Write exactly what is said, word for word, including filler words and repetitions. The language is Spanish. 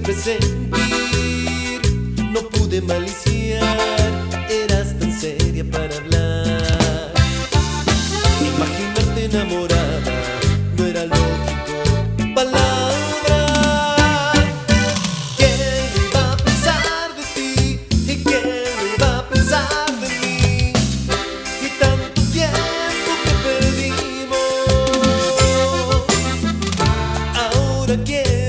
presentir, no pude maliciar, eras tan seria para hablar. Imaginarte enamorada no era lógico, palabra. ¿Quién iba a pensar de ti? ¿Y quién iba a pensar de mí? Y tanto tiempo que perdimos. Ahora quién